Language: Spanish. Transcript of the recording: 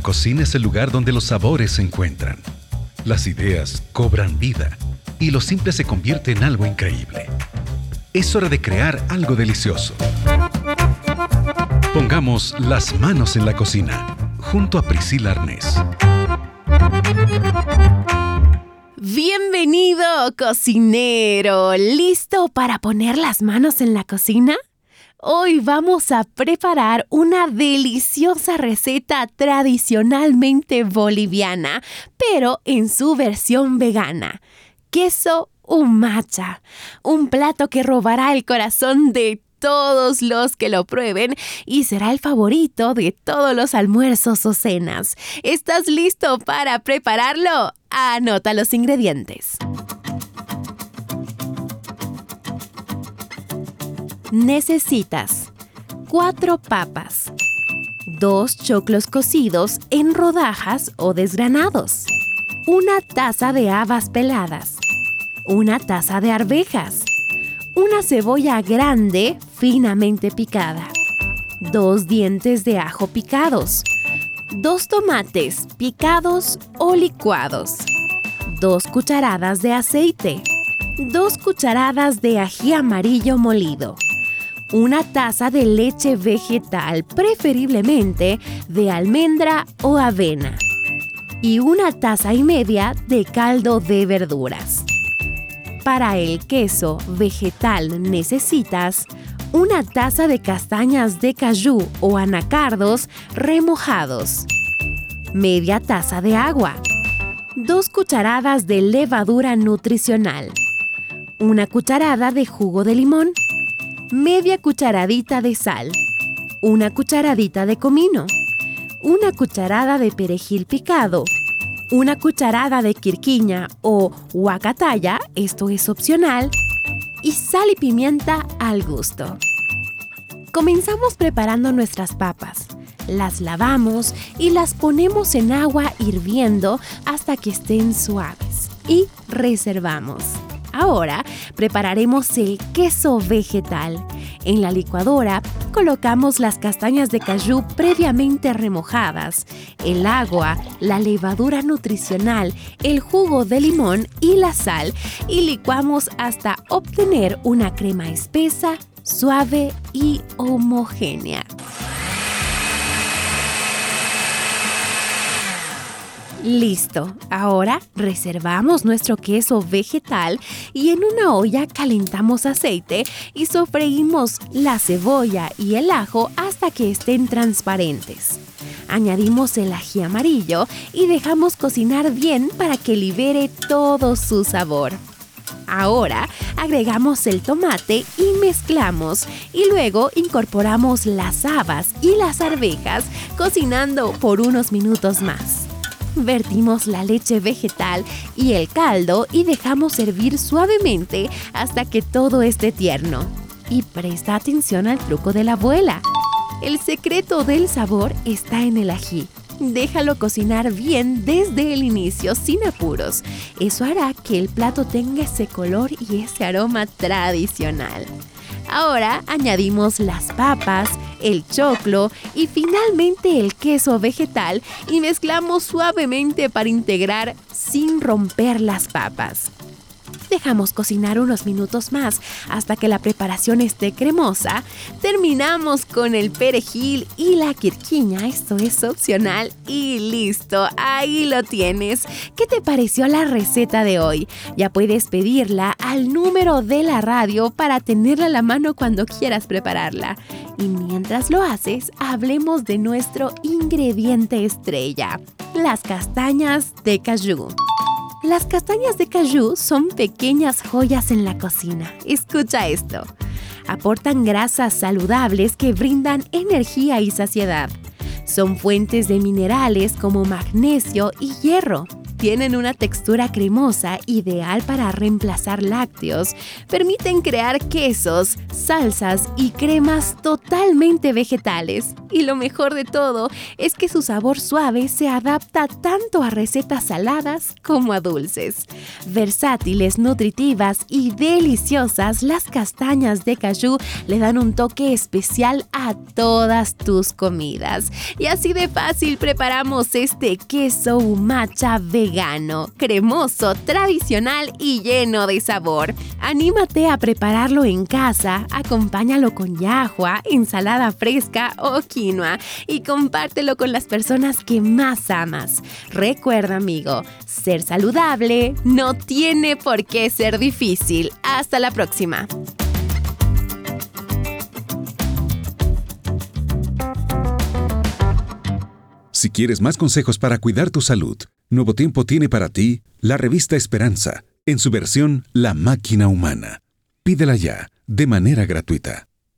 cocina es el lugar donde los sabores se encuentran. Las ideas cobran vida y lo simple se convierte en algo increíble. Es hora de crear algo delicioso. Pongamos las manos en la cocina, junto a Priscila Arnés. Bienvenido, cocinero. ¿Listo para poner las manos en la cocina? Hoy vamos a preparar una deliciosa receta tradicionalmente boliviana, pero en su versión vegana. Queso humacha, un plato que robará el corazón de todos los que lo prueben y será el favorito de todos los almuerzos o cenas. ¿Estás listo para prepararlo? Anota los ingredientes. Necesitas 4 papas, 2 choclos cocidos en rodajas o desgranados, 1 taza de habas peladas, 1 taza de arvejas, 1 cebolla grande finamente picada, 2 dientes de ajo picados, 2 tomates picados o licuados, 2 cucharadas de aceite, 2 cucharadas de ají amarillo molido, 1 taza de leche vegetal, preferiblemente de almendra o avena, y 1 taza y media de caldo de verduras. Para el queso vegetal necesitas 1 taza de castañas de cayú o anacardos remojados, media taza de agua, 2 cucharadas de levadura nutricional, 1 cucharada de jugo de limón, media cucharadita de sal, 1 cucharadita de comino, 1 cucharada de perejil picado, 1 cucharada de quirquiña o huacataya, esto es opcional, y sal y pimienta al gusto. Comenzamos preparando nuestras papas. Las lavamos y las ponemos en agua hirviendo hasta que estén suaves y reservamos. Ahora prepararemos el queso vegetal. En la licuadora colocamos las castañas de cayú previamente remojadas, el agua, la levadura nutricional, el jugo de limón y la sal y licuamos hasta obtener una crema espesa, suave y homogénea. Listo, ahora reservamos nuestro queso vegetal y en una olla calentamos aceite y sofreímos la cebolla y el ajo hasta que estén transparentes. Añadimos el ají amarillo y dejamos cocinar bien para que libere todo su sabor. Ahora agregamos el tomate y mezclamos y luego incorporamos las habas y las arvejas cocinando por unos minutos más. Vertimos la leche vegetal y el caldo y dejamos hervir suavemente hasta que todo esté tierno. Y presta atención al truco de la abuela. El secreto del sabor está en el ají. Déjalo cocinar bien desde el inicio, sin apuros. Eso hará que el plato tenga ese color y ese aroma tradicional. Ahora añadimos las papas, el choclo y finalmente el queso vegetal y mezclamos suavemente para integrar sin romper las papas. Dejamos cocinar unos minutos más hasta que la preparación esté cremosa. Terminamos con el perejil y la quirquiña, esto es opcional y listo, ahí lo tienes. ¿Qué te pareció la receta de hoy? Ya puedes pedirla al número de la radio para tenerla a la mano cuando quieras prepararla. Y mientras lo haces, hablemos de nuestro ingrediente estrella, las castañas de cayú. Las castañas de cayú son pequeñas joyas en la cocina. Escucha esto. Aportan grasas saludables que brindan energía y saciedad. Son fuentes de minerales como magnesio y hierro. tienen una textura cremosa ideal para reemplazar lácteos, permiten crear quesos, salsas y cremas totalmente vegetales. Y lo mejor de todo es que su sabor suave se adapta tanto a recetas saladas como a dulces. Versátiles, nutritivas y deliciosas, las castañas de cayú le dan un toque especial a todas tus comidas. Y así de fácil preparamos este queso umacha vegano, cremoso, tradicional y lleno de sabor. Anímate a prepararlo en casa, acompáñalo con yahua, ensalada fresca o quinoa y compártelo con las personas que más amas. Recuerda, amigo, ser saludable no tiene por qué ser difícil. Hasta la próxima. Si quieres más consejos para cuidar tu salud, Nuevo Tiempo tiene para ti la revista Esperanza, en su versión La Máquina Humana. Pídela ya, de manera gratuita.